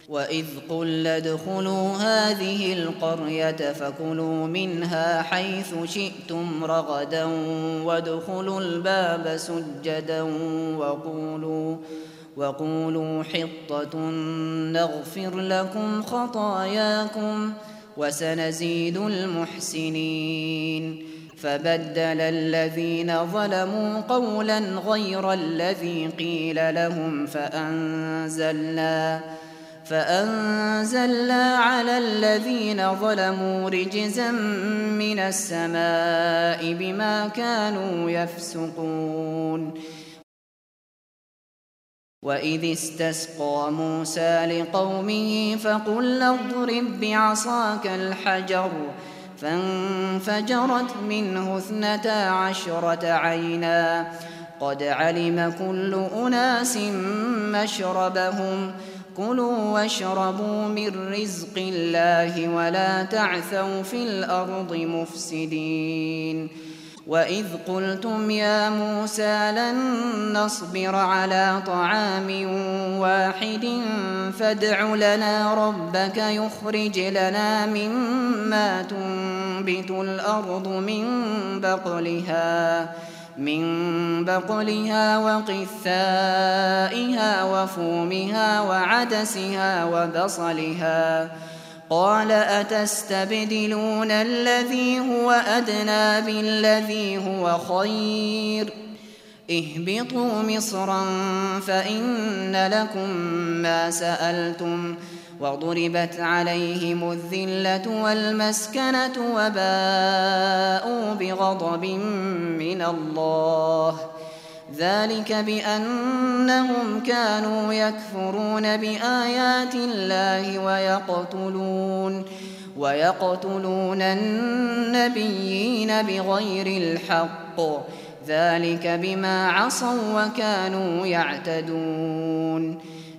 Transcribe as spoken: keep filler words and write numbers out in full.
وإذ قلنا ادخلوا هذه القرية فكلوا منها حيث شئتم رغدا وادخلوا الباب سجدا وقولوا, وقولوا حطة نغفر لكم خطاياكم وسنزيد المحسنين. فبدل الذين ظلموا قولا غير الذي قيل لهم فأنزلنا فأنزلنا على الذين ظلموا رجزا من السماء بما كانوا يفسقون. وإذ استسقى موسى لقومه فقل اضرب بعصاك الحجر فانفجرت منه اثنتا عشرة عينا قد علم كل أناس مشربهم كلوا واشربوا من رزق الله ولا تعثوا في الأرض مفسدين. وإذ قلتم يا موسى لن نصبر على طعام واحد فادع لنا ربك يخرج لنا مما تنبت الأرض من بقلها من بقلها وقثائها وفومها وعدسها وبصلها قال أتستبدلون الذي هو أدنى بالذي هو خير اهبطوا مصرا فإن لكم ما سألتم وضربت عليهم الذلة والمسكنة وباءوا بغضب من الله ذلك بأنهم كانوا يكفرون بآيات الله ويقتلون ويقتلون النبيين بغير الحق ذلك بما عصوا وكانوا يعتدون.